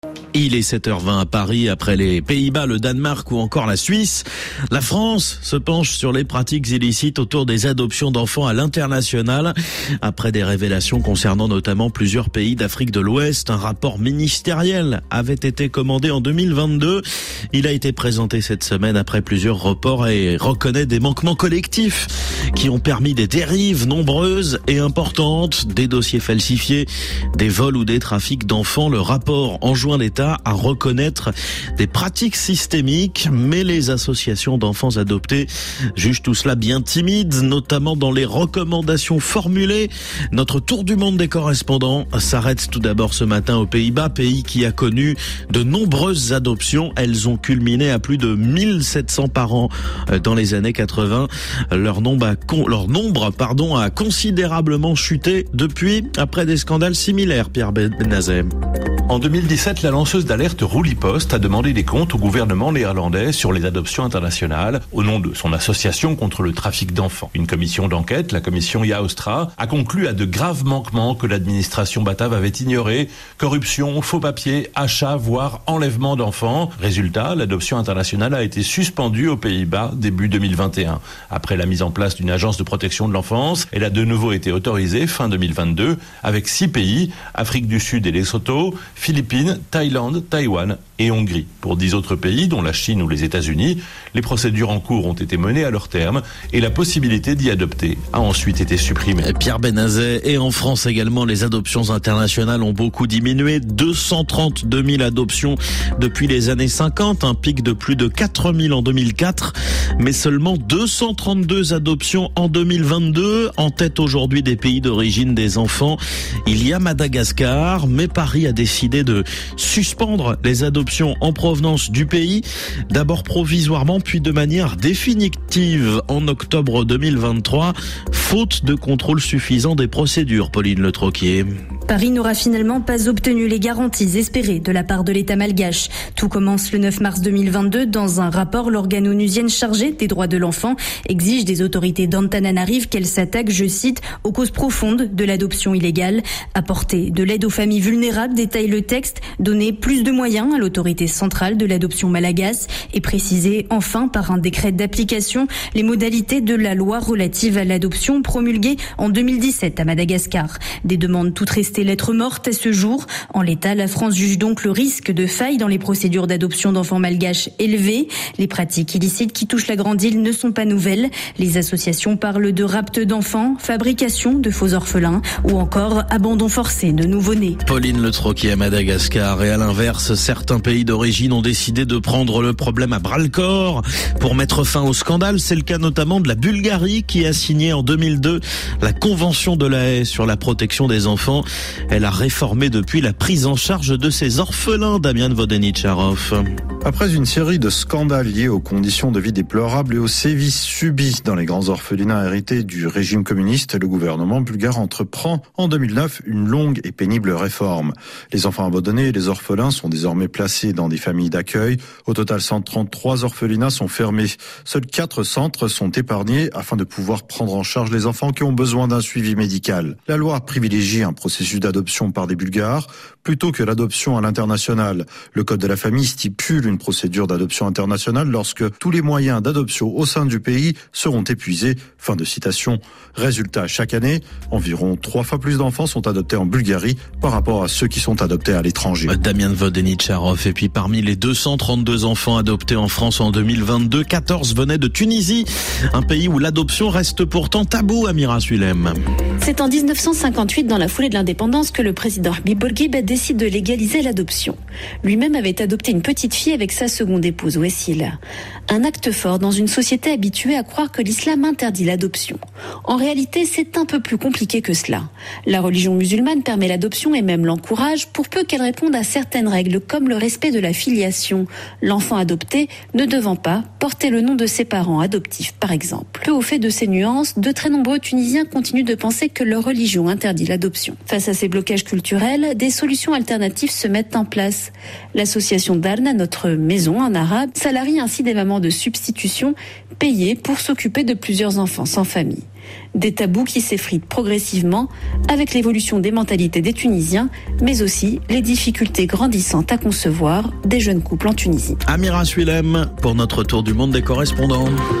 Il est 7h20 à Paris, après les Pays-Bas, le Danemark ou encore la Suisse. La France se penche sur les pratiques illicites autour des adoptions d'enfants à l'international. Après des révélations concernant notamment plusieurs pays d'Afrique de l'Ouest, un rapport ministériel avait été commandé en 2022. Il a été présenté cette semaine après plusieurs reports et reconnaît des manquements collectifs qui ont permis des dérives nombreuses et importantes, des dossiers falsifiés, des vols ou des trafics d'enfants. Le rapport enjoint l'État à reconnaître des pratiques systémiques, mais les associations d'enfants adoptés jugent tout cela bien timide, notamment dans les recommandations formulées. Notre tour du monde des correspondants s'arrête tout d'abord ce matin aux Pays-Bas, pays qui a connu de nombreuses adoptions. Elles ont culminé à plus de 1700 par an dans les années 80. Leur nombre a considérablement chuté depuis, après des scandales similaires. Pierre Benazet. En 2017, la lanceuse d'alerte Roulipost a demandé des comptes au gouvernement néerlandais sur les adoptions internationales au nom de son association contre le trafic d'enfants. Une commission d'enquête, la commission Joustra, a conclu à de graves manquements que l'administration batave avait ignorés: corruption, faux papiers, achat, voire enlèvement d'enfants. Résultat, l'adoption internationale a été suspendue aux Pays-Bas début 2021. Après la mise en place d'une agence de protection de l'enfance, elle a de nouveau été autorisée fin 2022 avec 6 pays, Afrique du Sud et Lesotho, Philippines, Thaïlande, Taïwan et Hongrie. Pour 10 autres pays, dont la Chine ou les États-Unis, les procédures en cours ont été menées à leur terme et la possibilité d'y adopter a ensuite été supprimée. Pierre Benazet. Et en France également, les adoptions internationales ont beaucoup diminué. 232 000 adoptions depuis les années 50, un pic de plus de 4 000 en 2004, mais seulement 232 adoptions en 2022. En tête aujourd'hui des pays d'origine des enfants, il y a Madagascar, mais Paris a décidé de suspendre les adoptions en provenance du pays, d'abord provisoirement puis de manière définitive en octobre 2023, faute de contrôle suffisant des procédures. Pauline Le Troquier. Paris n'aura finalement pas obtenu les garanties espérées de la part de l'État malgache. Tout commence le 9 mars 2022. Dans un rapport, l'organe onusienne chargé des droits de l'enfant exige des autorités d'Antananarive qu'elles s'attaquent, je cite, aux causes profondes de l'adoption illégale. Apporter de l'aide aux familles vulnérables, détaille le texte, donner plus de moyens à l'autorité centrale de l'adoption malgache et préciser enfin par un décret d'application les modalités de la loi relative à l'adoption promulguée en 2017 à Madagascar. Des demandes toutes restées lettres mortes à ce jour. En l'état, la France juge donc le risque de faille dans les procédures d'adoption d'enfants malgaches élevé. Les pratiques illicites qui touchent la Grande Île ne sont pas nouvelles. Les associations parlent de rapt d'enfants, fabrication de faux orphelins ou encore abandon forcé de nouveau-nés. Pauline Le Troquier à Madagascar. Et à l'inverse, certains pays d'origine ont décidé de prendre le problème à bras-le-corps pour mettre fin au scandale. C'est le cas notamment de la Bulgarie qui a signé en 2002 la Convention de la Haye sur la protection des enfants. Elle a réformé depuis la prise en charge de ces orphelins. Damian Vodeničarov. Après une série de scandales liés aux conditions de vie déplorables et aux sévices subis dans les grands orphelinats hérités du régime communiste, le gouvernement bulgare entreprend en 2009 une longue et pénible réforme. Les enfants abandonnés et les orphelins sont désormais placés dans des familles d'accueil. Au total, 133 orphelinats sont fermés. Seuls 4 centres sont épargnés afin de pouvoir prendre en charge les enfants qui ont besoin d'un suivi médical. La loi privilégie un processus d'adoption par des Bulgares plutôt que l'adoption à l'international. Le Code de la famille stipule une procédure d'adoption internationale lorsque tous les moyens d'adoption au sein du pays seront épuisés. Fin de citation. Résultat, chaque année, environ 3 fois plus d'enfants sont adoptés en Bulgarie par rapport à ceux qui sont adoptés à l'étranger. Damian Vodeničarov. Et puis parmi les 232 enfants adoptés en France en 2022, 14 venaient de Tunisie, un pays où l'adoption reste pourtant tabou, Amira Sulem. C'est en 1958, dans la foulée de l'indépendance, que le président Habib Bourguiba décide de légaliser l'adoption. Lui-même avait adopté une petite fille avec sa seconde épouse, Wessila. Un acte fort dans une société habituée à croire que l'islam interdit l'adoption. En réalité, c'est un peu plus compliqué que cela. La religion musulmane permet l'adoption et même l'encourage pour peu qu'elle réponde à certaines règles comme le respect de la filiation, l'enfant adopté ne devant pas porter le nom de ses parents adoptifs, par exemple. Peu au fait de ces nuances, de très nombreux Tunisiens continuent de penser que leur religion interdit l'adoption. Face à ces blocages culturels, des solutions alternatives se mettent en place. L'association Darna, notre maison en arabe, salarie ainsi des mamans de substitution payées pour s'occuper de plusieurs enfants sans famille. Des tabous qui s'effritent progressivement avec l'évolution des mentalités des Tunisiens, mais aussi les difficultés grandissantes à concevoir des jeunes couples en Tunisie. Amira Suilem pour notre tour du monde des correspondants.